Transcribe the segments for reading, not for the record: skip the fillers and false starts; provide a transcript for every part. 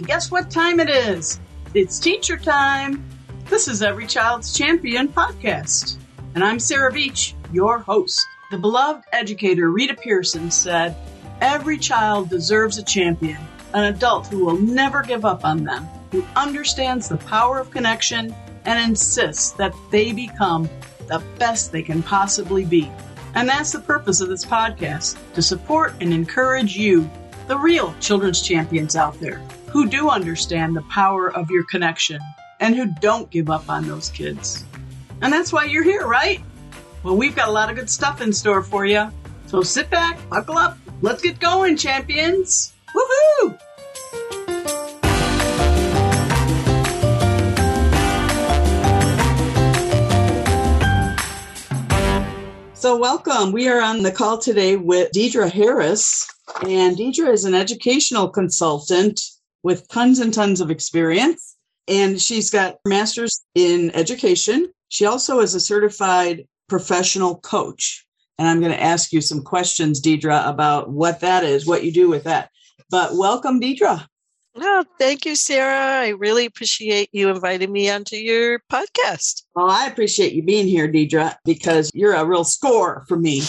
guess what time it is? It's teacher time. This is Every Child's Champion podcast. And I'm Sarah Beach, your host. The beloved educator Rita Pierson said, every child deserves a champion, an adult who will never give up on them, who understands the power of connection and insists that they become the best they can possibly be. And that's the purpose of this podcast, to support and encourage you, the real children's champions out there, who do understand the power of your connection and who don't give up on those kids. And that's why you're here, right? Well, we've got a lot of good stuff in store for you. So sit back, buckle up, let's get going, champions. Woohoo! So welcome. We are on the call today with Deidre Harris. And Deidre is an educational consultant with tons and tons of experience. And she's got a master's in education. She also is a certified professional coach. And I'm going to ask you some questions, Deidre, about what that is, what you do with that. But welcome, Deidre. Oh, thank you, Sarah. I really appreciate you inviting me onto your podcast. Well, I appreciate you being here, Deidre, because you're a real score for me.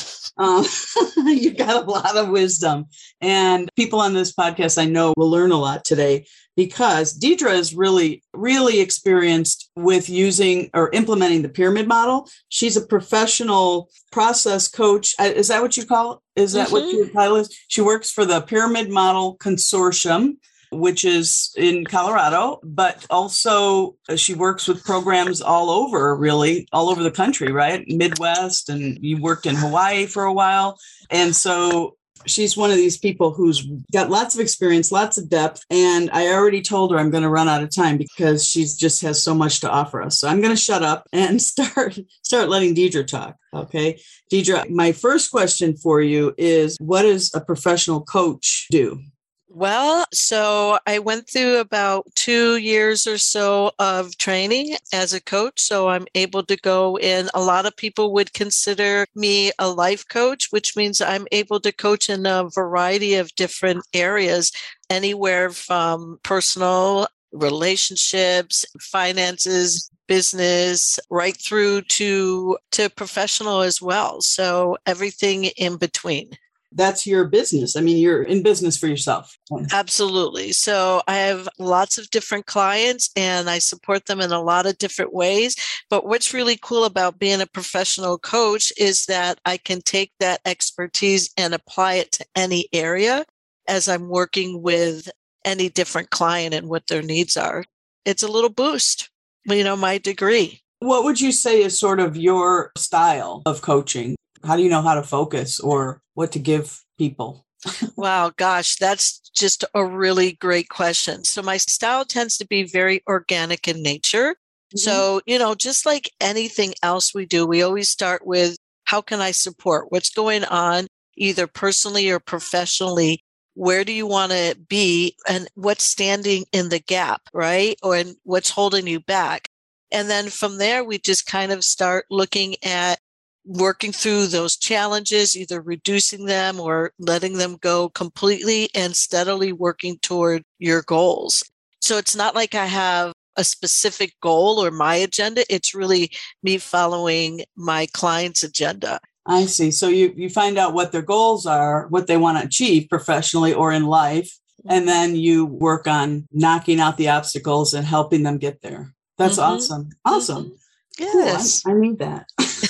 You've got a lot of wisdom. And people on this podcast I know will learn a lot today because Deidre is really, really experienced with using or implementing the pyramid model. She's a professional process coach. Is that what you call it? Is that what your title is? She works for the Pyramid Model Consortium, which is in Colorado, but also she works with programs all over the country, right? Midwest, and you worked in Hawaii for a while. And so she's one of these people who's got lots of experience, lots of depth. And I already told her I'm going to run out of time because she just has so much to offer us. So I'm going to shut up and start letting Deidre talk. Okay. Deidre, my first question for you is, what does a professional coach do? Well, so I went through about 2 years or so of training as a coach. So I'm able to go in. A lot of people would consider me a life coach, which means I'm able to coach in a variety of different areas, anywhere from personal relationships, finances, business, right through to professional as well. So everything in between. That's your business. I mean, you're in business for yourself. Absolutely. So I have lots of different clients and I support them in a lot of different ways. But what's really cool about being a professional coach is that I can take that expertise and apply it to any area as I'm working with any different client and what their needs are. It's a little boost, my degree. What would you say is sort of your style of coaching? How do you know how to focus or what to give people? Wow, gosh, that's just a really great question. So my style tends to be very organic in nature. So, just like anything else we do, we always start with, how can I support? What's going on, either personally or professionally? Where do you want to be and what's standing in the gap, right? Or what's holding you back? And then from there, we just kind of start looking at working through those challenges, either reducing them or letting them go completely and steadily working toward your goals. So it's not like I have a specific goal or my agenda. It's really me following my client's agenda. I see. So you find out what their goals are, what they want to achieve professionally or in life, and then you work on knocking out the obstacles and helping them get there. That's awesome. Awesome. Yes. Cool. I need that.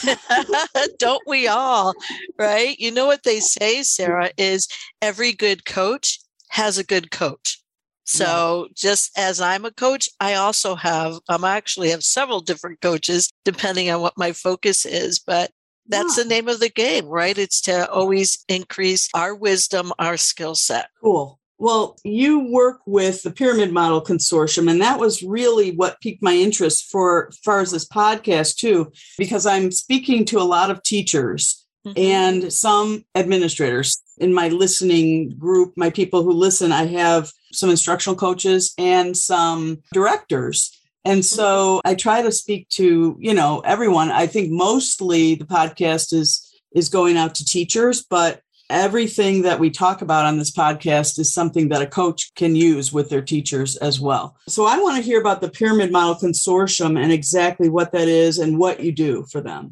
Don't we all, right? You know what they say, Sarah, is every good coach has a good coach. So just as I'm a coach, I also actually have several different coaches depending on what my focus is, but that's the name of the game, right? It's to always increase our wisdom, our skill set. Cool. Well, you work with the Pyramid Model Consortium, and that was really what piqued my interest for as far as this podcast too, because I'm speaking to a lot of teachers and some administrators in my listening group. My people who listen, I have some instructional coaches and some directors. And so I try to speak to, everyone. I think mostly the podcast is going out to teachers, but everything that we talk about on this podcast is something that a coach can use with their teachers as well. So I want to hear about the Pyramid Model Consortium and exactly what that is and what you do for them.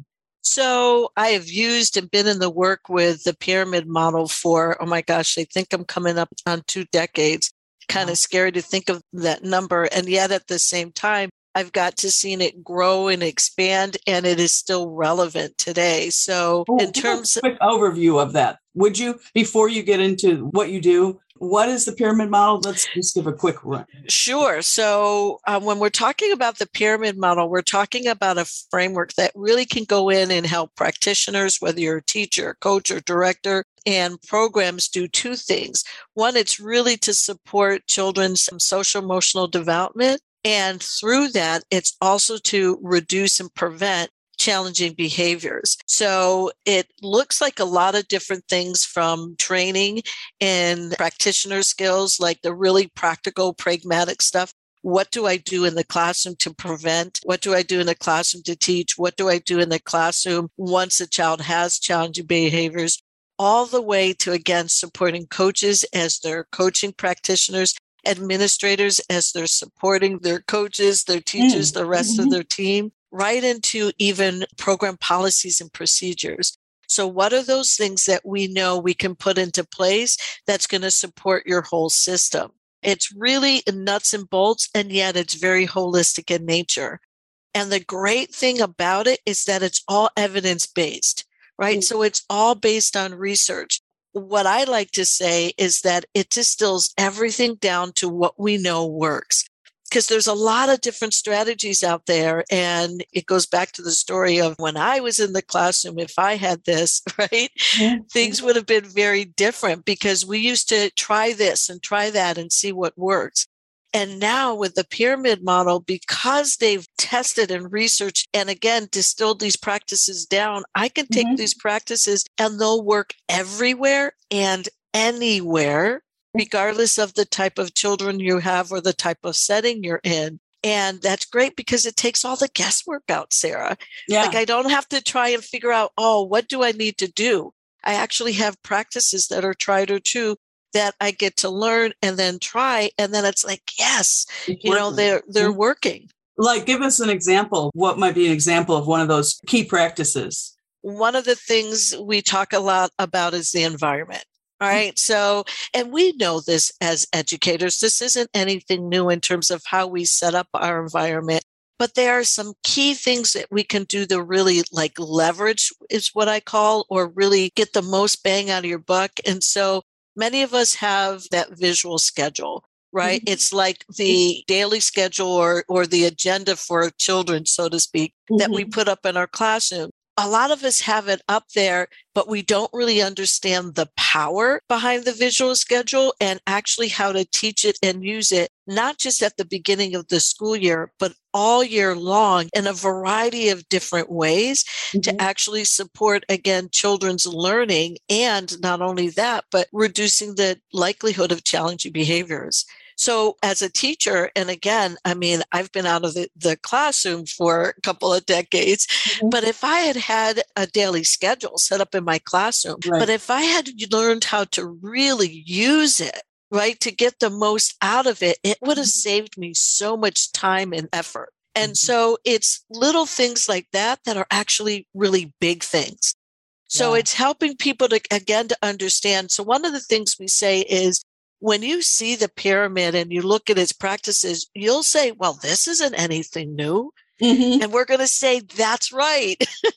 So I have used and been in the work with the pyramid model for, oh my gosh, I think I'm coming up on 2 decades. Kind of scary to think of that number. And yet at the same time, I've got to see it grow and expand, and it is still relevant today. So in terms of quick overview of that, would you, before you get into what you do, what is the pyramid model? Let's just give a quick run. Sure. So when we're talking about the pyramid model, we're talking about a framework that really can go in and help practitioners, whether you're a teacher, coach, or director, and programs do 2 things. One, it's really to support children's social emotional development. And through that, it's also to reduce and prevent challenging behaviors. So it looks like a lot of different things, from training in practitioner skills, like the really practical, pragmatic stuff. What do I do in the classroom to prevent? What do I do in the classroom to teach? What do I do in the classroom once a child has challenging behaviors? All the way to, again, supporting coaches as their coaching practitioners, administrators as they're supporting their coaches, their teachers, the rest of their team, right into even program policies and procedures. So what are those things that we know we can put into place that's going to support your whole system? It's really nuts and bolts, and yet it's very holistic in nature. And the great thing about it is that it's all evidence-based, right? So it's all based on research. What I like to say is that it distills everything down to what we know works. Because there's a lot of different strategies out there. And it goes back to the story of when I was in the classroom, if I had this, right, things would have been very different, because we used to try this and try that and see what works. And now with the pyramid model, because they've tested and researched and again, distilled these practices down, I can take these practices and they'll work everywhere and anywhere, regardless of the type of children you have or the type of setting you're in. And that's great because it takes all the guesswork out, Sarah. Yeah. Like I don't have to try and figure out, oh, what do I need to do? I actually have practices that are tried or true that I get to learn and then try. And then it's like, yes, they're working. Like, give us an example. What might be an example of one of those key practices? One of the things we talk a lot about is the environment. All right. So, and we know this as educators, this isn't anything new in terms of how we set up our environment, but there are some key things that we can do to really like leverage is what I call, or really get the most bang out of your buck. And so many of us have that visual schedule, right? It's like the daily schedule or the agenda for children, so to speak, that we put up in our classroom. A lot of us have it up there, but we don't really understand the power behind the visual schedule and actually how to teach it and use it, not just at the beginning of the school year, but all year long in a variety of different ways to actually support, again, children's learning. And not only that, but reducing the likelihood of challenging behaviors. So as a teacher, and again, I mean, I've been out of the classroom for a couple of decades, but if I had a daily schedule set up in my classroom, but if I had learned how to really use it, right, to get the most out of it, it would have saved me so much time and effort. And so it's little things like that that are actually really big things. So it's helping people to, again, to understand. So one of the things we say is, when you see the pyramid and you look at its practices, you'll say, well, this isn't anything new. And we're going to say, that's right.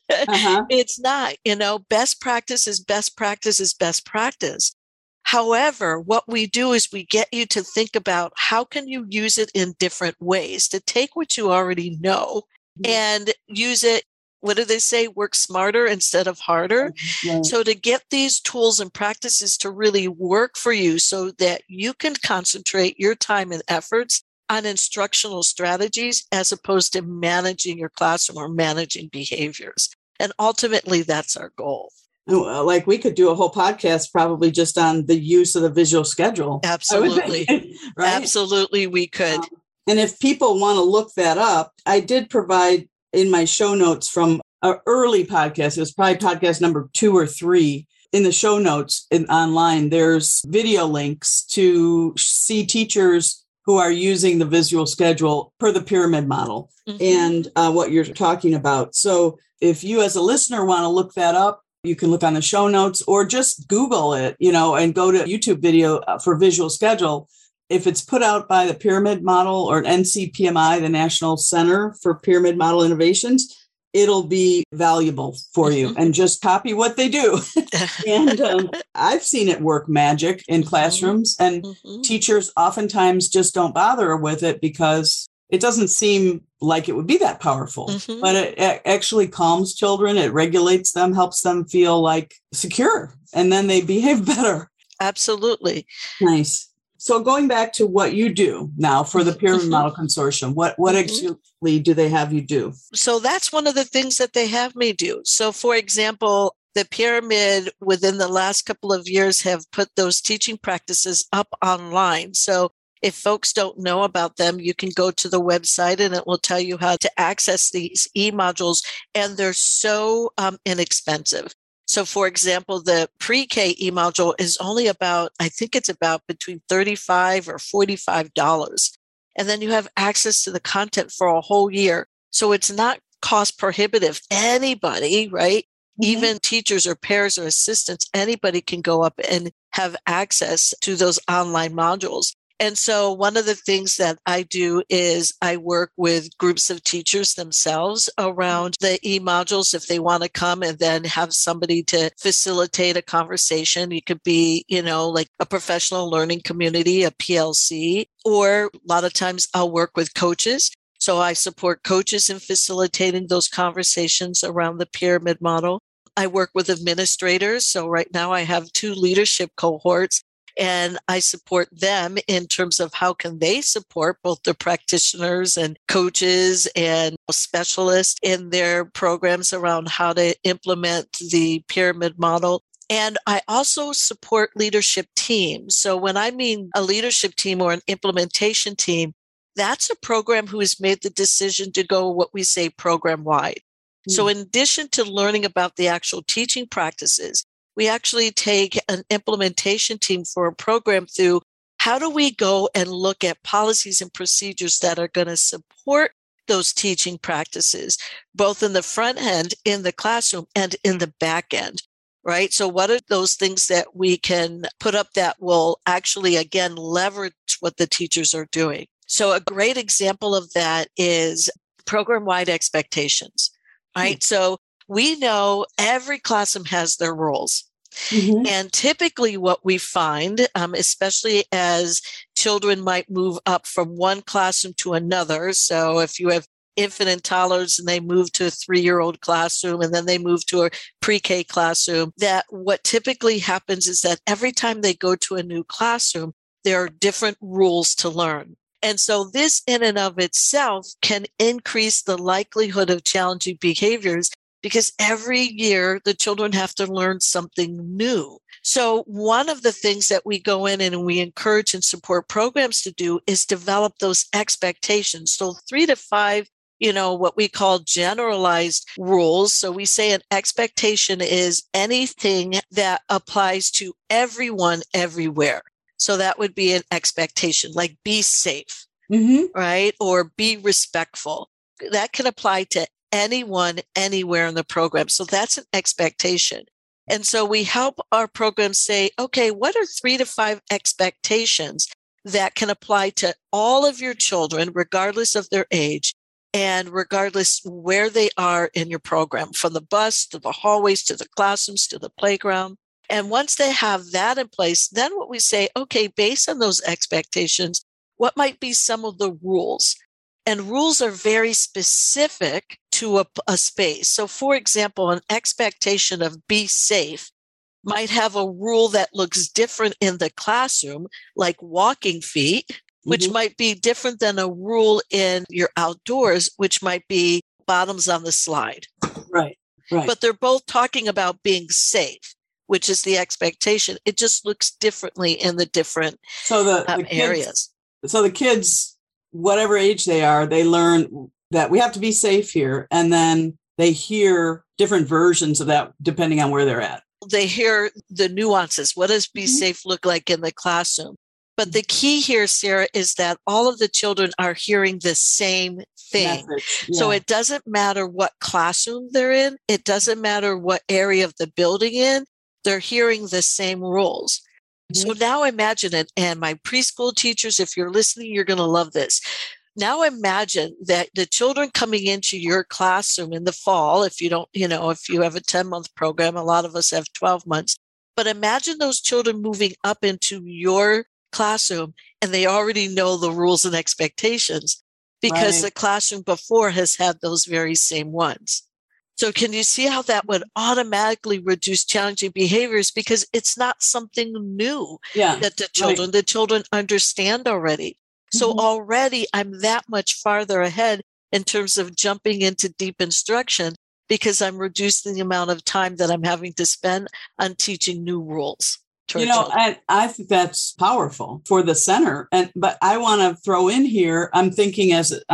It's not, best practice is best practice is best practice. However, what we do is we get you to think about how can you use it in different ways to take what you already know and use it. What do they say? Work smarter instead of harder. So to get these tools and practices to really work for you so that you can concentrate your time and efforts on instructional strategies as opposed to managing your classroom or managing behaviors. And ultimately, that's our goal. Like we could do a whole podcast probably just on the use of the visual schedule. Absolutely. Right? Absolutely, we could. And if people want to look that up, I did provide in my show notes from an early podcast, it was probably podcast number 2 or 3, in the show notes online, there's video links to see teachers who are using the visual schedule per the pyramid model and what you're talking about. So if you as a listener want to look that up, you can look on the show notes or just Google it, and go to YouTube video for visual schedule. If it's put out by the Pyramid Model or NCPMI, the National Center for Pyramid Model Innovations, it'll be valuable for you, and just copy what they do. And I've seen it work magic in classrooms, and teachers oftentimes just don't bother with it because it doesn't seem like it would be that powerful, but it actually calms children. It regulates them, helps them feel like secure, and then they behave better. Absolutely. Nice. So going back to what you do now for the Pyramid Model Consortium, what actually do they have you do? So that's one of the things that they have me do. So for example, the Pyramid within the last couple of years have put those teaching practices up online. So if folks don't know about them, you can go to the website and it will tell you how to access these e-modules, and they're so inexpensive. So for example, the pre-K e-module is only I think it's about between $35 or $45. And then you have access to the content for a whole year. So it's not cost prohibitive. Anybody, right? Even teachers or pairs or assistants, anybody can go up and have access to those online modules. And so one of the things that I do is I work with groups of teachers themselves around the e-modules if they want to come and then have somebody to facilitate a conversation. You could be, like a professional learning community, a PLC, or a lot of times I'll work with coaches. So I support coaches in facilitating those conversations around the pyramid model. I work with administrators. So right now I have 2 leadership cohorts, and I support them in terms of how can they support both the practitioners and coaches and specialists in their programs around how to implement the pyramid model. And I also support leadership teams. So when I mean a leadership team or an implementation team, that's a program who has made the decision to go what we say program wide. So in addition to learning about the actual teaching practices, we actually take an implementation team for a program through how do we go and look at policies and procedures that are going to support those teaching practices, both in the front end, in the classroom, and in the back end, right? So what are those things that we can put up that will actually, again, leverage what the teachers are doing? So a great example of that is program-wide expectations, right? So we know every classroom has their rules. And typically what we find, especially as children might move up from one classroom to another. So if you have infant and toddlers and they move to a 3-year-old classroom and then they move to a pre-K classroom, that what typically happens is that every time they go to a new classroom, there are different rules to learn. And so this in and of itself can increase the likelihood of challenging behaviors, because every year the children have to learn something new. So one of the things that we go in and we encourage and support programs to do is develop those expectations. So 3 to 5, what we call generalized rules. So we say an expectation is anything that applies to everyone everywhere. So that would be an expectation, like be safe, right? Or be respectful. That can apply to anyone, anywhere in the program. So that's an expectation. And so we help our programs say, okay, what are 3 to 5 expectations that can apply to all of your children, regardless of their age and regardless where they are in your program, from the bus to the hallways, to the classrooms, to the playground. And once they have that in place, then what we say, okay, based on those expectations, what might be some of the rules? And rules are very specific to a space. So for example, an expectation of be safe might have a rule that looks different in the classroom, like walking feet, which might be different than a rule in your outdoors, which might be bottoms on the slide. Right. But they're both talking about being safe, which is the expectation. It just looks differently in the different areas. So the kids, whatever age they are, they learn that we have to be safe here. And then they hear different versions of that depending on where they're at. they hear the nuances. What does be safe look like in the classroom? But the key here, Sarah, is that all of the children are hearing the same thing. Message. Yeah. So it doesn't matter what classroom they're in. It doesn't matter what area of the building in. They're hearing the same rules. So now imagine it. And my preschool teachers, if you're listening, you're going to love this. Now imagine that the children coming into your classroom in the fall, if you don't, if you have a 10-month program, a lot of us have 12 months, but imagine those children moving up into your classroom and they already know the rules and expectations because the classroom before has had those very same ones. So can you see how that would automatically reduce challenging behaviors because it's not something new that the children understand already. So already I'm that much farther ahead in terms of jumping into deep instruction because I'm reducing the amount of time that I'm having to spend on teaching new rules. And I think that's powerful for the center. But I want to throw in here, I'm speaking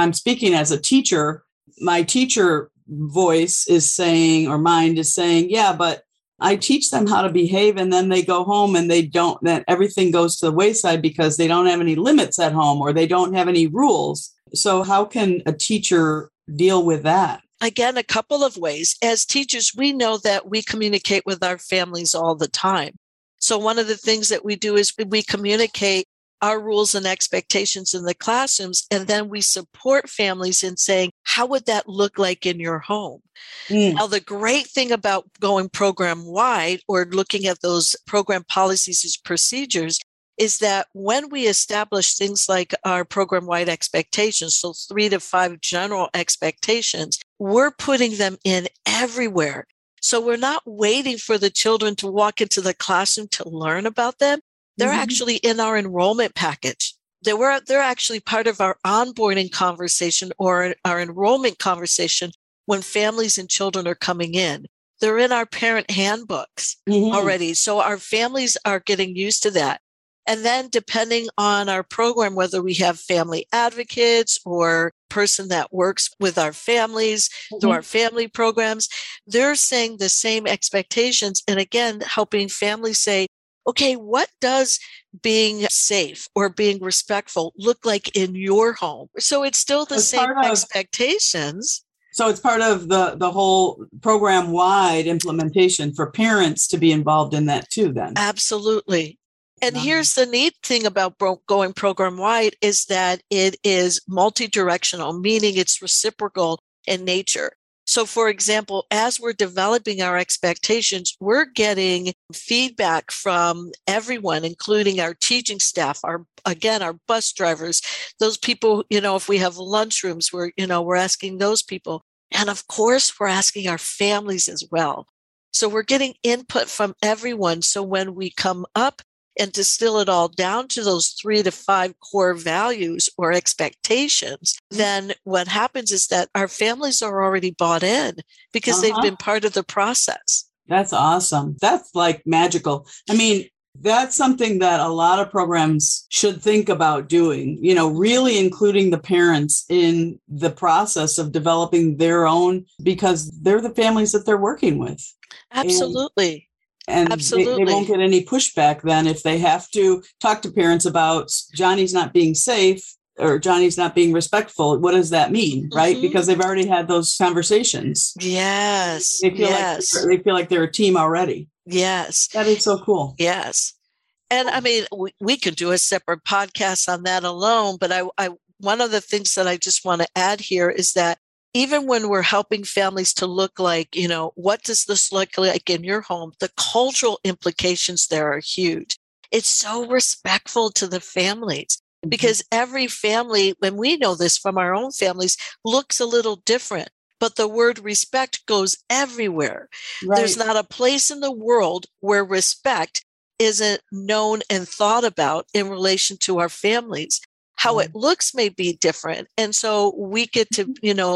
as a teacher, my teacher voice is saying, or mind is saying, but I teach them how to behave and then they go home and then everything goes to the wayside because they don't have any limits at home or they don't have any rules. So how can a teacher deal with that? Again, a couple of ways. As teachers, we know that we communicate with our families all the time. So one of the things that we do is we communicate our rules and expectations in the classrooms, and then we support families in saying, how would that look like in your home? Now, the great thing about going program-wide or looking at those program policies and procedures is that when we establish things like our program-wide expectations, so 3 to 5 general expectations, we're putting them in everywhere. So we're not waiting for the children to walk into the classroom to learn about them. They're actually in our enrollment package. They're actually part of our onboarding conversation or our enrollment conversation when families and children are coming in. They're in our parent handbooks already. So our families are getting used to that. And then depending on our program, whether we have family advocates or person that works with our families through our family programs, they're saying the same expectations. And again, helping families say, okay, what does being safe or being respectful look like in your home? So it's still the same expectations. So it's part of the whole program-wide implementation for parents to be involved in that too, then. Absolutely. And here's the neat thing about going program-wide is that it is multi-directional, meaning it's reciprocal in nature. So, for example, as we're developing our expectations, we're getting feedback from everyone, including our teaching staff, our bus drivers, those people, if we have lunchrooms, we're asking those people. And of course, we're asking our families as well. So we're getting input from everyone. So when we come up and distill it all down to those 3 to 5 core values or expectations, then what happens is that our families are already bought in because they've been part of the process. That's awesome. That's like magical. I mean, that's something that a lot of programs should think about doing, really including the parents in the process of developing their own, because they're the families that they're working with. Absolutely. And they won't get any pushback then if they have to talk to parents about Johnny's not being safe or Johnny's not being respectful. What does that mean? Right? Because they've already had those conversations. Yes. They feel like they're a team already. Yes. That is so cool. Yes. And I mean, we could do a separate podcast on that alone, but I one of the things that I just want to add here is that even when we're helping families to look like, what does this look like in your home? The cultural implications there are huge. It's so respectful to the families because every family, when we know this from our own families, looks a little different. But the word respect goes everywhere. Right. There's not a place in the world where respect isn't known and thought about in relation to our families. How it looks may be different. And so we get to,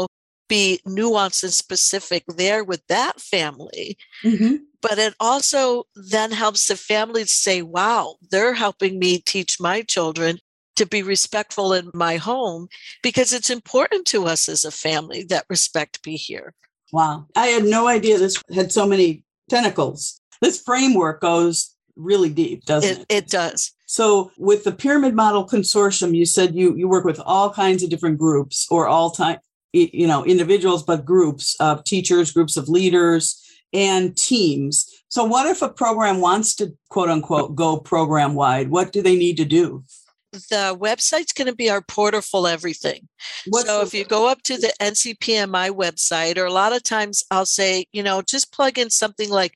be nuanced and specific there with that family. But it also then helps the family say, wow, they're helping me teach my children to be respectful in my home because it's important to us as a family that respect be here. Wow. I had no idea this had so many tentacles. this framework goes really deep, doesn't it? It does. So with the Pyramid Model Consortium, you said you work with all kinds of different groups or individuals, but groups of teachers, groups of leaders, and teams. So what if a program wants to, quote unquote, go program wide? What do they need to do? The website's going to be our portal for everything. If you go up to the NCPMI website, or a lot of times I'll say, just plug in something like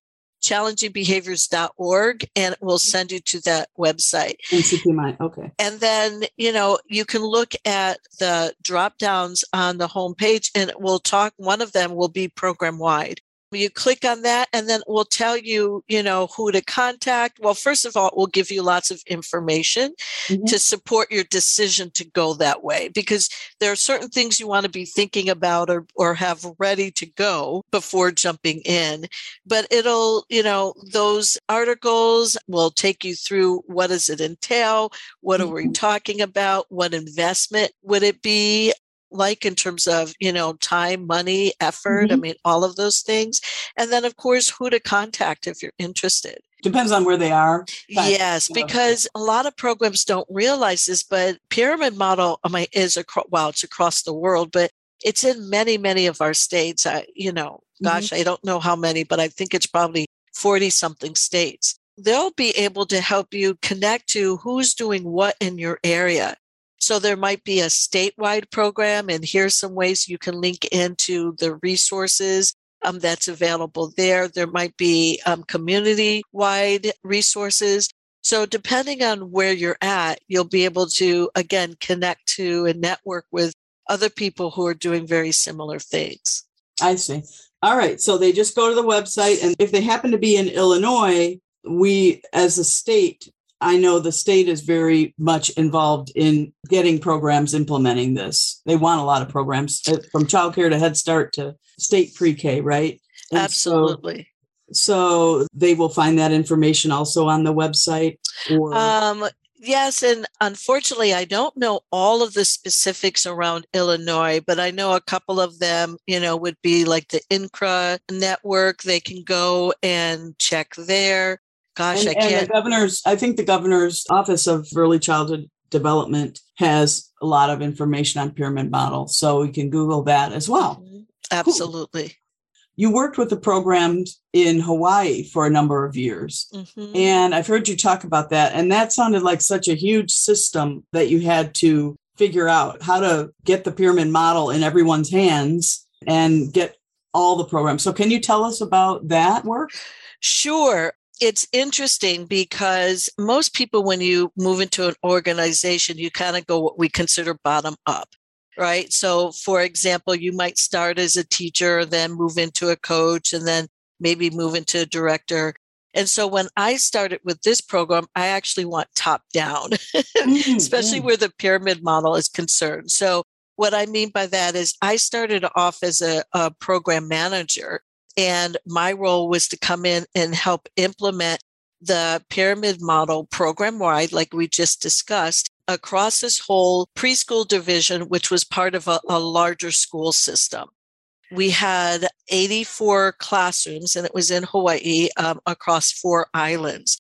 challengingbehaviors.org and it will send you to that website. NCPMI, okay. And then, you can look at the drop downs on the homepage and it will one of them will be program wide. You click on that and then we'll tell you, who to contact. Well, first of all, it will give you lots of information to support your decision to go that way, because there are certain things you want to be thinking about or have ready to go before jumping in. But it'll, those articles will take you through what does it entail? What are we talking about? What investment would it be? Like in terms of, time, money, effort, all of those things. And then, of course, who to contact if you're interested. Depends on where they are. Yes, because a lot of programs don't realize this, but Pyramid Model is it's across the world, but it's in many, many of our states. I don't know how many, but I think it's probably 40 something states. They'll be able to help you connect to who's doing what in your area. So there might be a statewide program, and here's some ways you can link into the resources that's available there. There might be community-wide resources. So depending on where you're at, you'll be able to, again, connect to and network with other people who are doing very similar things. I see. All right. So they just go to the website, and if they happen to be in Illinois, we, as a state, I know the state is very much involved in getting programs implementing this. They want a lot of programs from childcare to Head Start to state pre-K, right? And absolutely. So they will find that information also on the website? Yes. And unfortunately, I don't know all of the specifics around Illinois, but I know a couple of them, would be like the INCRA network. They can go and check there. Gosh, I can't. I think the governor's Office of Early Childhood Development has a lot of information on Pyramid Model, so we can Google that as well. Absolutely. Cool. You worked with the programs in Hawaii for a number of years, and I've heard you talk about that, and that sounded like such a huge system that you had to figure out how to get the Pyramid Model in everyone's hands and get all the programs. So can you tell us about that work? Sure. It's interesting because most people, when you move into an organization, you kind of go what we consider bottom up, right? So, for example, you might start as a teacher, then move into a coach, and then maybe move into a director. And so when I started with this program, I actually want top down, especially where the pyramid model is concerned. So what I mean by that is I started off as a program manager. And my role was to come in and help implement the pyramid model program-wide, like we just discussed, across this whole preschool division, which was part of a larger school system. We had 84 classrooms, and it was in Hawaii across 4 islands.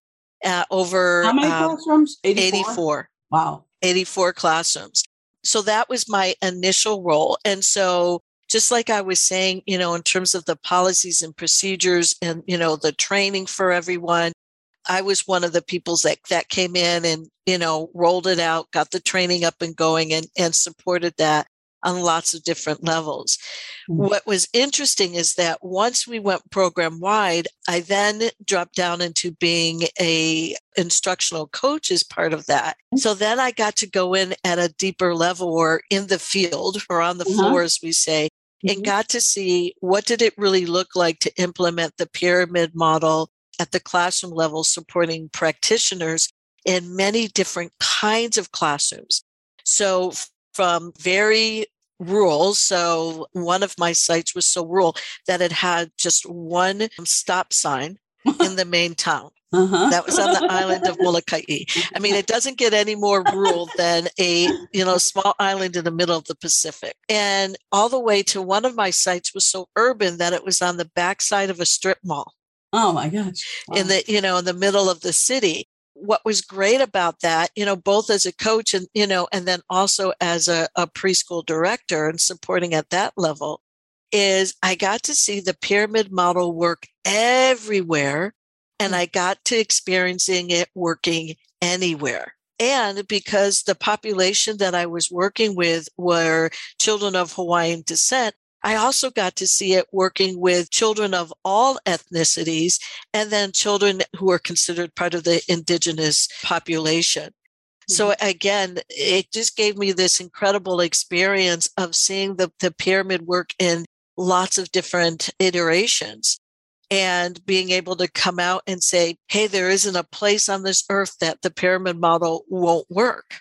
How many classrooms? 84. Wow. 84 classrooms. So that was my initial role. And so just like I was saying, in terms of the policies and procedures and, the training for everyone, I was one of the people that came in and, rolled it out, got the training up and going and supported that on lots of different levels. What was interesting is that once we went program wide, I then dropped down into being a instructional coach as part of that. So then I got to go in at a deeper level or in the field or on the floor, as we say, and got to see what did it really look like to implement the pyramid model at the classroom level, supporting practitioners in many different kinds of classrooms. So from very rural. So one of my sites was so rural that it had just one stop sign in the main town. That was on the island of Molokai. I mean, it doesn't get any more rural than a, small island in the middle of the Pacific. And all the way to one of my sites was so urban that it was on the backside of a strip mall. Oh my gosh. Wow. In the middle of the city. What was great about that, both as a coach and then also as a preschool director and supporting at that level, is I got to see the pyramid model work everywhere, and I got to experiencing it working anywhere. And because the population that I was working with were children of Hawaiian descent, I also got to see it working with children of all ethnicities and then children who are considered part of the indigenous population. So again, it just gave me this incredible experience of seeing the pyramid work in lots of different iterations and being able to come out and say, hey, there isn't a place on this earth that the pyramid model won't work.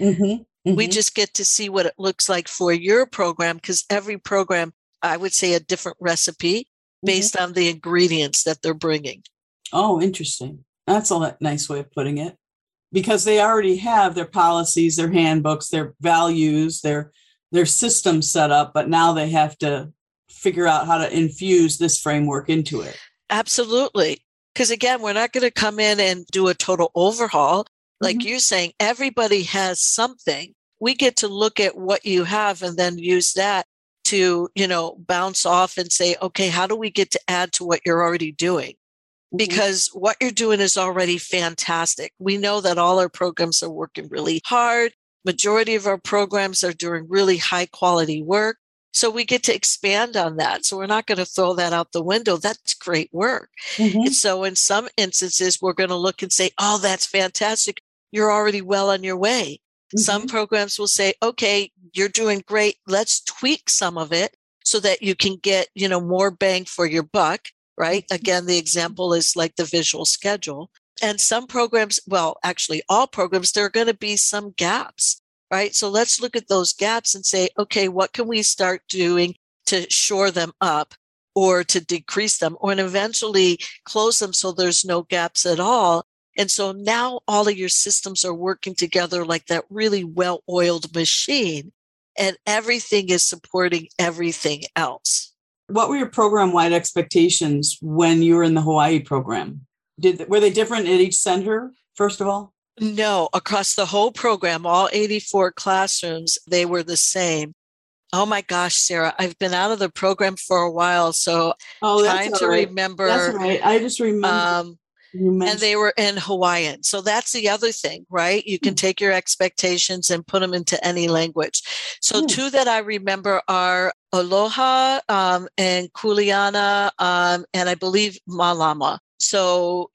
We just get to see what it looks like for your program, because every program, I would say, a different recipe based on the ingredients that they're bringing. Oh, interesting. That's a nice way of putting it, because they already have their policies, their handbooks, their values, their systems set up, but now they have to figure out how to infuse this framework into it. Absolutely. Because again, we're not going to come in and do a total overhaul. Like you're saying, everybody has something. We get to look at what you have and then use that to, bounce off and say, okay, how do we get to add to what you're already doing? Because what you're doing is already fantastic. We know that all our programs are working really hard. Majority of our programs are doing really high quality work. So we get to expand on that. So we're not going to throw that out the window. That's great work. And so in some instances, we're going to look and say, oh, that's fantastic. You're already well on your way. Some programs will say, okay, you're doing great. Let's tweak some of it so that you can get, more bang for your buck, right? Again, the example is like the visual schedule. And some programs, well, actually all programs, there are going to be some gaps. Right. So let's look at those gaps and say, okay, what can we start doing to shore them up or to decrease them or eventually close them so there's no gaps at all. And so now all of your systems are working together like that really well-oiled machine, and everything is supporting everything else. What were your program-wide expectations when you were in the Hawaii program? Were they different at each center, first of all? No, across the whole program, all 84 classrooms, they were the same. Oh my gosh, Sarah, I've been out of the program for a while, so trying to remember. That's right. I just remember. And they were in Hawaiian. So that's the other thing, right? You can take your expectations and put them into any language. So two that I remember are Aloha and Kuleana, and I believe Malama. So,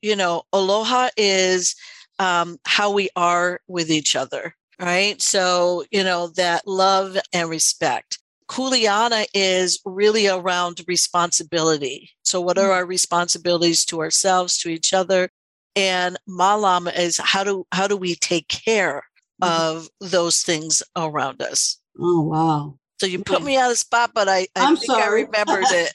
Aloha is how we are with each other, right? So, that love and respect. Kuleana is really around responsibility. So what are our responsibilities to ourselves, to each other? And Malama is how do we take care of those things around us? Oh, wow. So you put me on the spot, but I think sorry. I remembered it.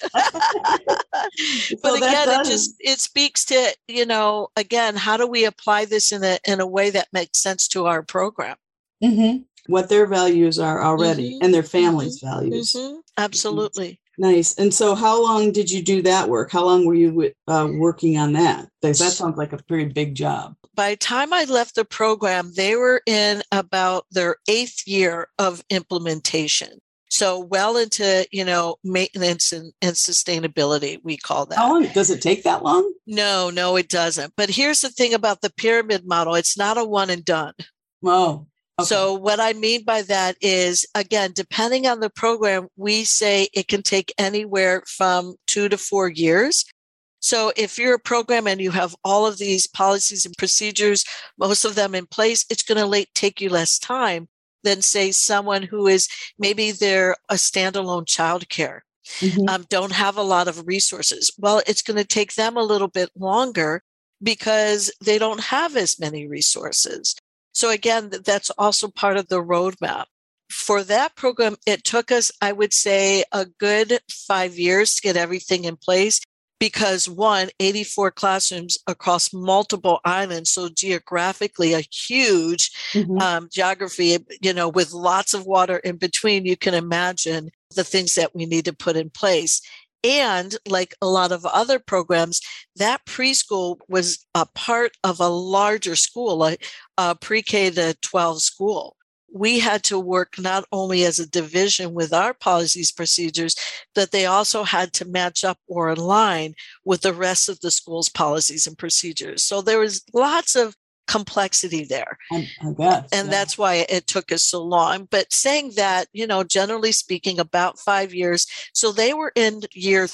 But again, it speaks to, again, how do we apply this in a way that makes sense to our program? What their values are already and their family's values. Absolutely. Nice. And so how long did you do that work? How long were you working on that? Because that sounds like a pretty big job. By the time I left the program, they were in about their 8th year of implementation. So well into, maintenance and sustainability, we call that. How long? Does it take that long? No, it doesn't. But here's the thing about the pyramid model. It's not a one and done. Oh. Okay. So what I mean by that is, again, depending on the program, we say it can take anywhere from 2 to 4 years. So if you're a program and you have all of these policies and procedures, most of them in place, it's going to take you less time than, say, someone who is maybe they're a standalone childcare, don't have a lot of resources. Well, it's going to take them a little bit longer because they don't have as many resources. So again, that's also part of the roadmap. For that program, it took us, I would say, a good 5 years to get everything in place because 84 classrooms across multiple islands. So geographically, a huge geography, with lots of water in between. You can imagine the things that we need to put in place. And like a lot of other programs, that preschool was a part of a larger school, like a pre-K to 12 school. We had to work not only as a division with our policies, procedures, that they also had to match up or align with the rest of the school's policies and procedures. So there was lots of complexity there. I guess. And that's why it took us so long. But saying that, generally speaking, about 5 years. So they were in year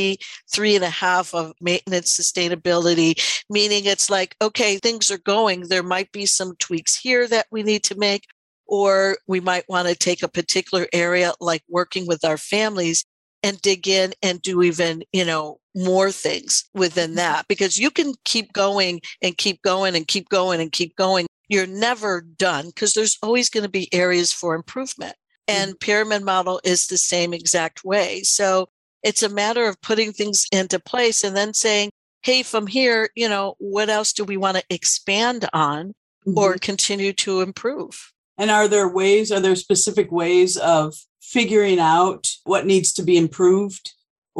3.5 of maintenance sustainability, meaning it's like, okay, things are going. There might be some tweaks here that we need to make, or we might want to take a particular area like working with our families and dig in and do even, more things within that, because you can keep going and keep going and keep going and keep going. You're never done because there's always going to be areas for improvement. And pyramid model is the same exact way. So it's a matter of putting things into place and then saying, hey, from here, what else do we want to expand on or continue to improve? And are there specific ways of figuring out what needs to be improved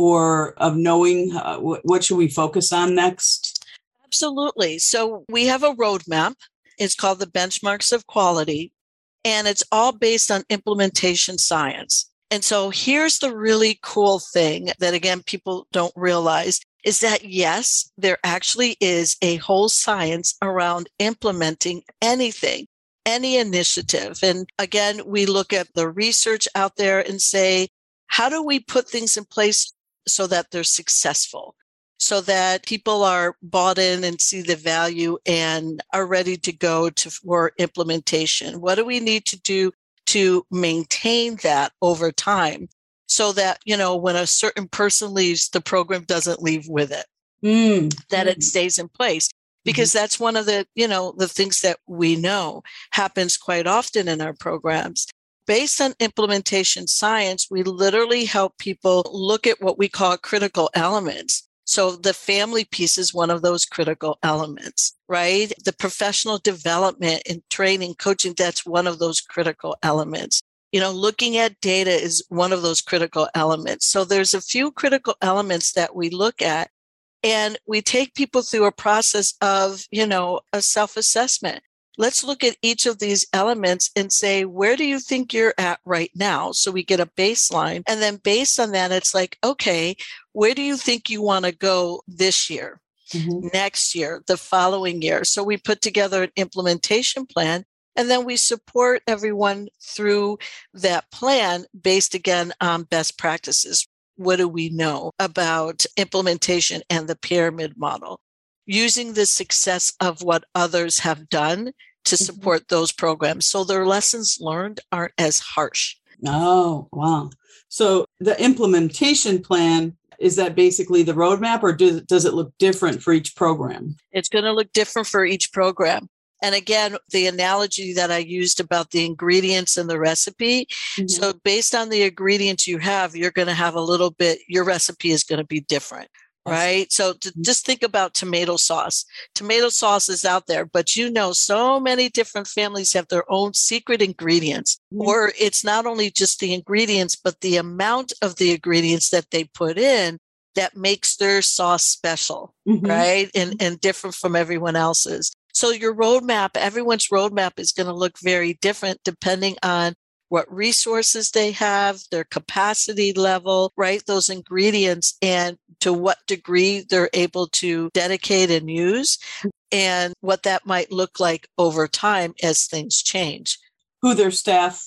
or of knowing what should we focus on next? Absolutely. So we have a roadmap. It's called the Benchmarks of Quality, and it's all based on implementation science. And so here's the really cool thing that, again, people don't realize is that, yes, there actually is a whole science around implementing anything, any initiative. And again, we look at the research out there and say, how do we put things in place so that they're successful, so that people are bought in and see the value and are ready to go for implementation? What do we need to do to maintain that over time so that, when a certain person leaves, the program doesn't leave with it, that it stays in place? Because that's one of the, the things that we know happens quite often in our programs. Based on implementation science, we literally help people look at what we call critical elements. So the family piece is one of those critical elements, right? The professional development and training, coaching, that's one of those critical elements. Looking at data is one of those critical elements. So there's a few critical elements that we look at, and we take people through a process of, a self-assessment. Let's look at each of these elements and say, where do you think you're at right now? So we get a baseline. And then based on that, it's like, okay, where do you think you want to go this year, next year, the following year? So we put together an implementation plan, and then we support everyone through that plan based, again, on best practices. What do we know about implementation and the pyramid model? Using the success of what others have done to support those programs, so their lessons learned aren't as harsh. Oh, wow. So the implementation plan, is that basically the roadmap, or does it look different for each program? It's going to look different for each program. And again, the analogy that I used about the ingredients and the recipe. So based on the ingredients you have, you're going to have a little bit, your recipe is going to be different. Right. So just think about tomato sauce. Tomato sauce is out there, but so many different families have their own secret ingredients, or it's not only just the ingredients, but the amount of the ingredients that they put in that makes their sauce special, right? And different from everyone else's. So your roadmap, everyone's roadmap is going to look very different depending on what resources they have, their capacity level, right? Those ingredients, and to what degree they're able to dedicate and use, and what that might look like over time as things change. What their staff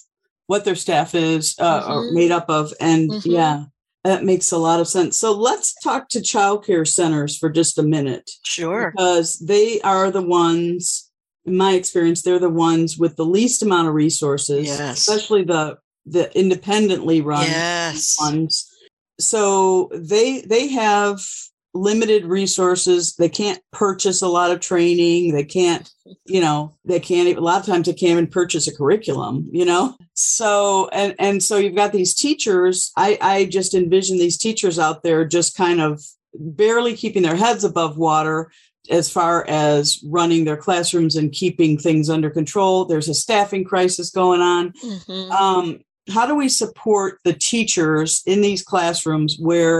is made up of. And yeah, that makes a lot of sense. So let's talk to childcare centers for just a minute. Sure. Because they are the ones, in my experience, they're the ones with the least amount of resources, especially the independently run ones. So they have limited resources. They can't purchase a lot of training. They can't, a lot of times they can't even purchase a curriculum, So, and so you've got these teachers. I just envision these teachers out there just kind of barely keeping their heads above water as far as running their classrooms and keeping things under control. There's a staffing crisis going on. How do we support the teachers in these classrooms where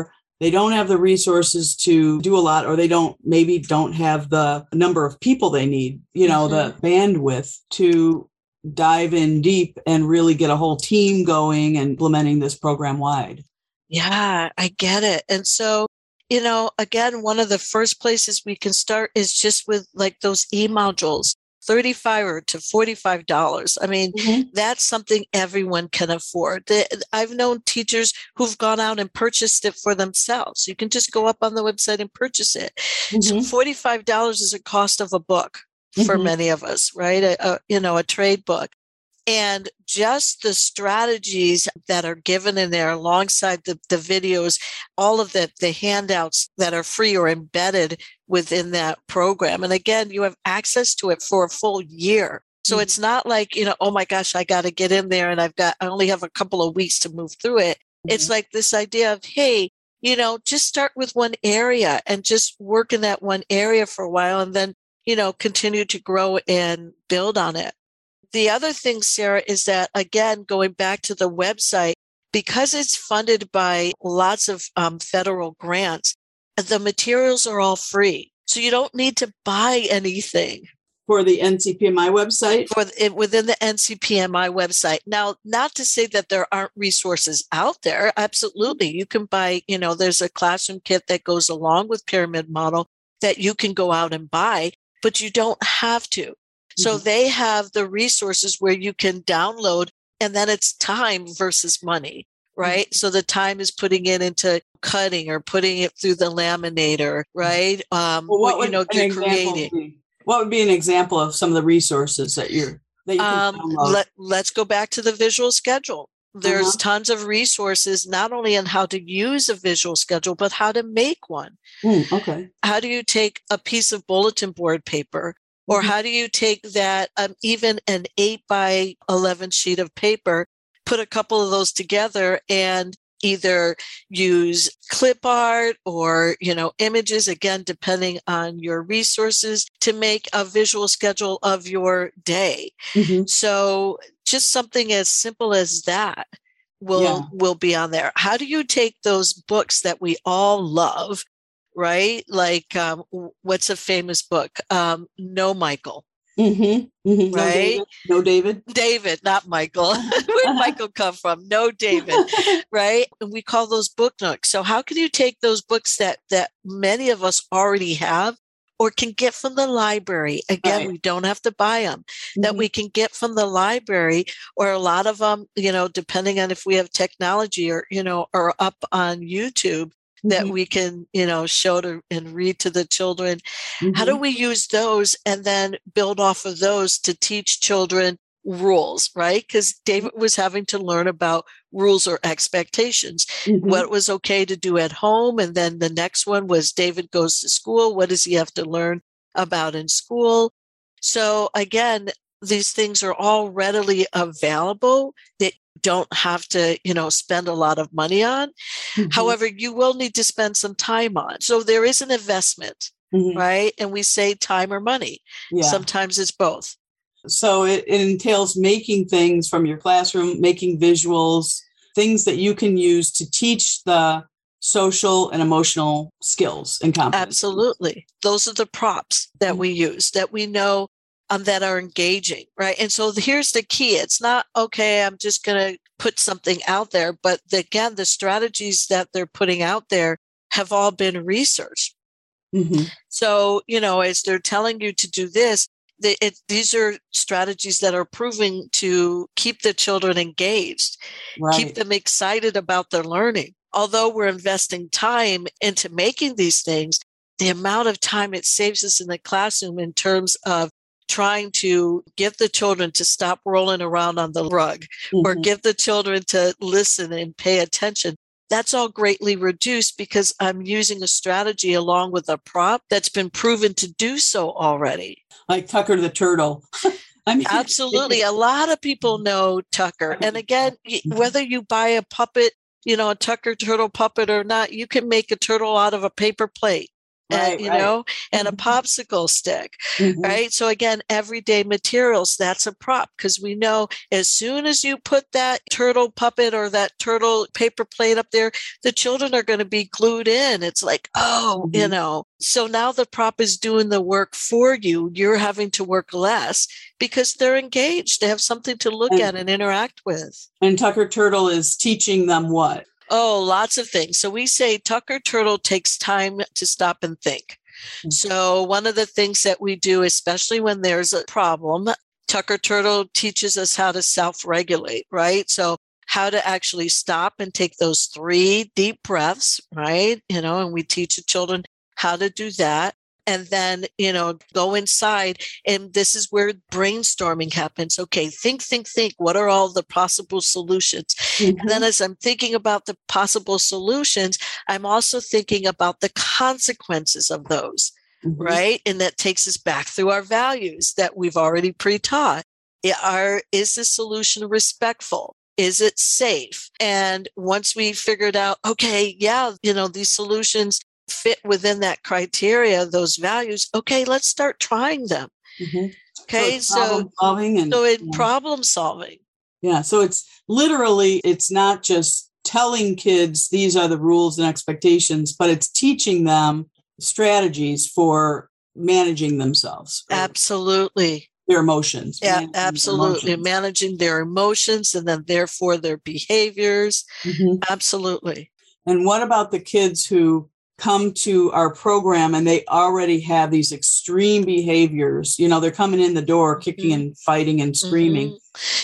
they don't have the resources to do a lot, or they maybe don't have the number of people they need, the bandwidth to dive in deep and really get a whole team going and implementing this program wide. Yeah, I get it. And so, again, one of the first places we can start is just with like those e-modules, $35 to $45. I mean, that's something everyone can afford. I've known teachers who've gone out and purchased it for themselves. You can just go up on the website and purchase it. So $45 is a cost of a book for many of us, right? A trade book. And just the strategies that are given in there alongside the videos, all of the handouts that are free or embedded within that program. And again, you have access to it for a full year. So it's not like, oh my gosh, I got to get in there and I only have a couple of weeks to move through it. It's like this idea of, hey, just start with one area and just work in that one area for a while and then, continue to grow and build on it. The other thing, Sarah, is that, again, going back to the website, because it's funded by lots of federal grants, the materials are all free. So you don't need to buy anything. For the NCPMI website? Within the NCPMI website. Now, not to say that there aren't resources out there. Absolutely. You can buy, there's a classroom kit that goes along with Pyramid Model that you can go out and buy, but you don't have to. So they have the resources where you can download, and then it's time versus money, right? So the time is putting it into cutting or putting it through the laminator, right? What would be an example of some of the resources that you can download? Let's go back to the visual schedule. There's tons of resources, not only on how to use a visual schedule, but how to make one. Okay. How do you take a piece of bulletin board paper? Or how do you take that, even an 8x11 sheet of paper, put a couple of those together and either use clip art or, images, again, depending on your resources, to make a visual schedule of your day. So just something as simple as that will be on there. How do you take those books that we all love, right? Like, what's a famous book? No, Michael. Right? No, David. David, not Michael. Where'd Michael come from? No, David. Right? And we call those book nooks. So how can you take those books that many of us already have or can get from the library? Again, we don't have to buy them, that we can get from the library, or a lot of them, depending on if we have technology or, or up on YouTube, that we can, show to and read to the children. How do we use those and then build off of those to teach children rules, right? Because David was having to learn about rules or expectations, what was okay to do at home. And then the next one was David goes to school. What does he have to learn about in school? So again, these things are all readily available that don't have to, spend a lot of money on. However, you will need to spend some time on. So there is an investment, right? And we say time or money. Yeah. Sometimes it's both. So it entails making things from your classroom, making visuals, things that you can use to teach the social and emotional skills and competencies. Absolutely. Those are the props that we use, that we know that are engaging, right? And so here's the key. It's not, okay, I'm just going to put something out there. But again, the strategies that they're putting out there have all been researched. So, as they're telling you to do this, these are strategies that are proving to keep the children engaged, keep them excited about their learning. Although we're investing time into making these things, the amount of time it saves us in the classroom in terms of trying to get the children to stop rolling around on the rug or get the children to listen and pay attention, that's all greatly reduced because I'm using a strategy along with a prop that's been proven to do so already. Like Tucker the Turtle. Absolutely. A lot of people know Tucker. And again, whether you buy a puppet, a Tucker Turtle puppet or not, you can make a turtle out of a paper plate. and, and a popsicle stick, right? So again, everyday materials, that's a prop, because we know as soon as you put that turtle puppet or that turtle paper plate up there, the children are going to be glued in. It's like, so now the prop is doing the work for you. You're having to work less because they're engaged. They have something to look at and interact with. And Tucker Turtle is teaching them what? Oh, lots of things. So we say Tucker Turtle takes time to stop and think. Mm-hmm. So one of the things that we do, especially when there's a problem, Tucker Turtle teaches us how to self-regulate, right? So how to actually stop and take those 3 deep breaths, right? And we teach the children how to do that. And then, go inside. And this is where brainstorming happens. Okay, think. What are all the possible solutions? Mm-hmm. And then as I'm thinking about the possible solutions, I'm also thinking about the consequences of those, right? And that takes us back through our values that we've already pre-taught. Is the solution respectful? Is it safe? And once we figured out, okay, these solutions fit within that criteria, those values, okay, let's start trying them. Okay, so problem solving. Yeah, so it's literally, it's not just telling kids these are the rules and expectations, but it's teaching them strategies for managing themselves. Right? Absolutely. Their emotions. Yeah, absolutely. Managing their emotions and then therefore their behaviors. Absolutely. And what about the kids who come to our program and they already have these extreme behaviors? They're coming in the door, kicking and fighting and screaming.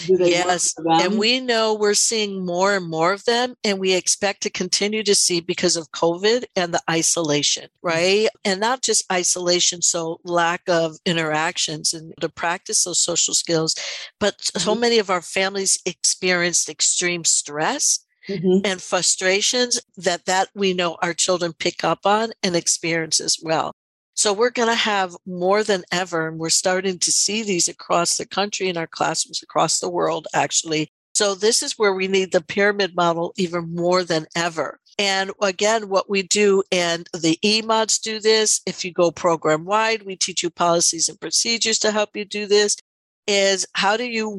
Yes. And we know we're seeing more and more of them, and we expect to continue to see because of COVID and the isolation, right? And not just isolation, so lack of interactions and to practice those social skills, but so many of our families experienced extreme stress and frustrations that we know our children pick up on and experience as well. So we're going to have more than ever, and we're starting to see these across the country in our classrooms across the world, actually. So this is where we need the pyramid model even more than ever. And again, what we do, and the eMods do this, if you go program wide, we teach you policies and procedures to help you do this, is how do you,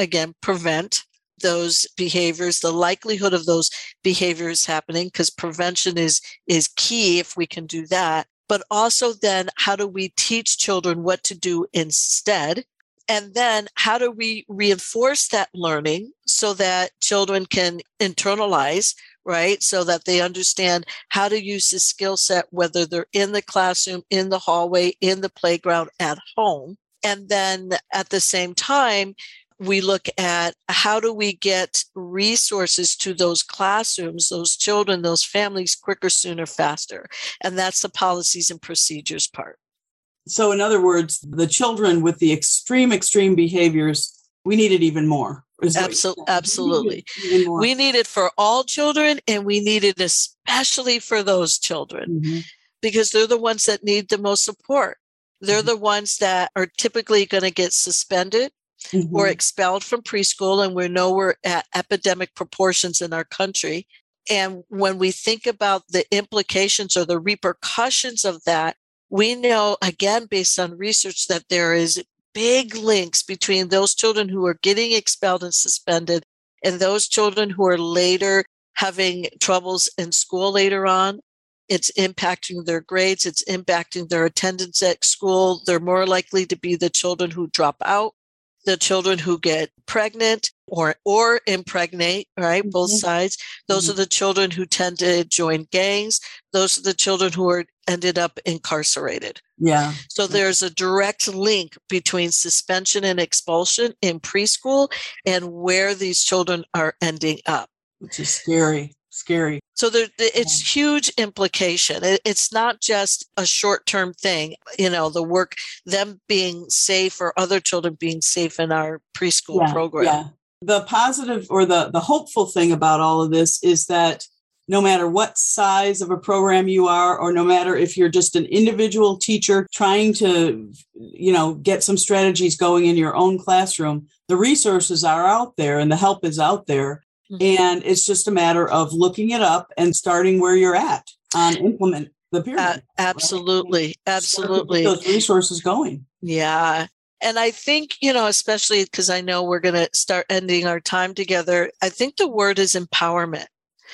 prevent those behaviors, the likelihood of those behaviors happening, because prevention is key if we can do that. But also then how do we teach children what to do instead? And then how do we reinforce that learning so that children can internalize, right? So that they understand how to use the skill set, whether they're in the classroom, in the hallway, in the playground, at home. And then at the same time, we look at how do we get resources to those classrooms, those children, those families quicker, sooner, faster. And that's the policies and procedures part. So in other words, the children with the extreme behaviors, we need it even more. Absolutely. We need it for all children, and we need it especially for those children because they're the ones that need the most support. They're the ones that are typically going to get suspended or expelled from preschool. And we know we're at epidemic proportions in our country. And when we think about the implications or the repercussions of that, we know, again, based on research, that there is big links between those children who are getting expelled and suspended and those children who are later having troubles in school later on. It's impacting their grades. It's impacting their attendance at school. They're more likely to be the children who drop out, the children who get pregnant or impregnate, right? Both sides. Those are the children who tend to join gangs. Those are the children who are ended up incarcerated. Yeah. So there's a direct link between suspension and expulsion in preschool and where these children are ending up. Which is scary. So it's huge implication. It's not just a short-term thing, the work, them being safe or other children being safe in our preschool program. Yeah. The positive or the hopeful thing about all of this is that no matter what size of a program you are, or no matter if you're just an individual teacher trying to, get some strategies going in your own classroom, the resources are out there and the help is out there. And it's just a matter of looking it up and starting where you're at on the pyramid. Absolutely. Right? Absolutely. Those resources going. Yeah. And I think, especially because I know we're going to start ending our time together, I think the word is empowerment.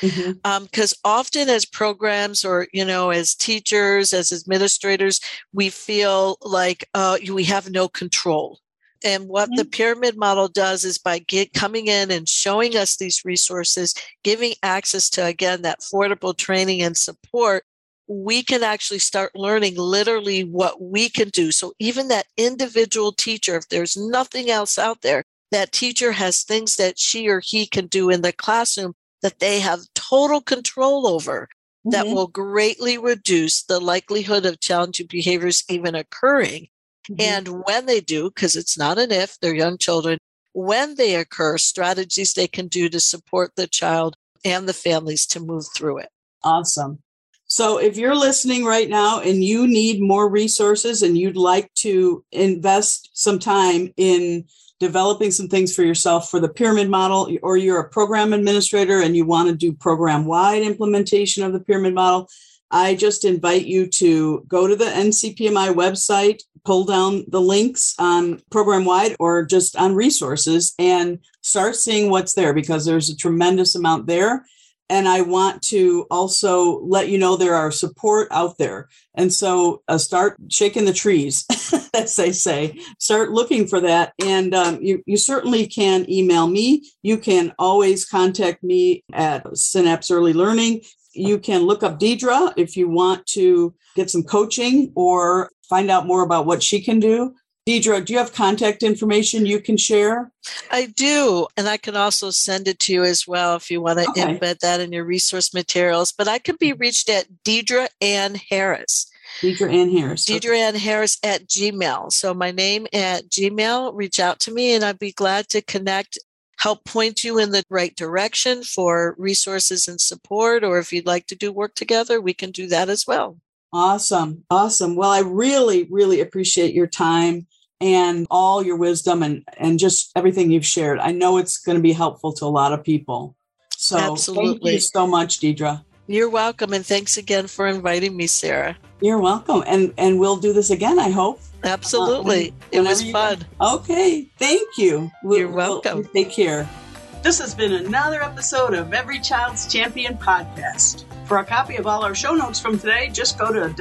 Because often as programs or, as teachers, as administrators, we feel like we have no control. And what the pyramid model does is by coming in and showing us these resources, giving access to, again, that affordable training and support, we can actually start learning literally what we can do. So even that individual teacher, if there's nothing else out there, that teacher has things that she or he can do in the classroom that they have total control over that will greatly reduce the likelihood of challenging behaviors even occurring. And when they do, because it's not an if, they're young children, when they occur, strategies they can do to support the child and the families to move through it. Awesome. So if you're listening right now and you need more resources and you'd like to invest some time in developing some things for yourself for the pyramid model, or you're a program administrator and you want to do program-wide implementation of the pyramid model, I just invite you to go to the NCPMI website, pull down the links on program-wide or just on resources and start seeing what's there, because there's a tremendous amount there. And I want to also let you know there are support out there. And so start shaking the trees, as they say. Start looking for that. And you certainly can email me. You can always contact me at Synapse Early Learning. You can look up Deidre if you want to get some coaching or find out more about what she can do. Deidre, do you have contact information you can share? I do. And I can also send it to you as well if you want to embed that in your resource materials. But I can be reached at Deidre Ann Harris. Deidre Ann Harris. Deidre Ann Harris at Gmail. So my name at Gmail, reach out to me and I'd be glad to connect, help point you in the right direction for resources and support. Or if you'd like to do work together, we can do that as well. Awesome. Awesome. Well, I really, really appreciate your time and all your wisdom and just everything you've shared. I know it's going to be helpful to a lot of people. So absolutely. Thank you so much, Deidre. You're welcome. And thanks again for inviting me, Sarah. You're welcome. And we'll do this again, I hope. Absolutely. It was fun. Okay. Thank you. You're welcome. Take care. This has been another episode of Every Child's Champion podcast. For a copy of all our show notes from today, just go to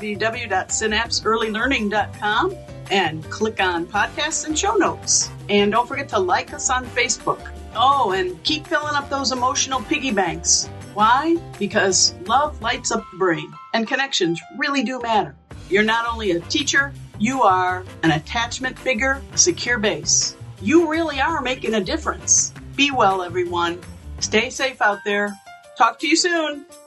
www.synapseearlylearning.com and click on podcasts and show notes. And don't forget to like us on Facebook. Oh, and keep filling up those emotional piggy banks. Why? Because love lights up the brain, and connections really do matter. You're not only a teacher, you are an attachment figure, a secure base. You really are making a difference. Be well, everyone. Stay safe out there. Talk to you soon.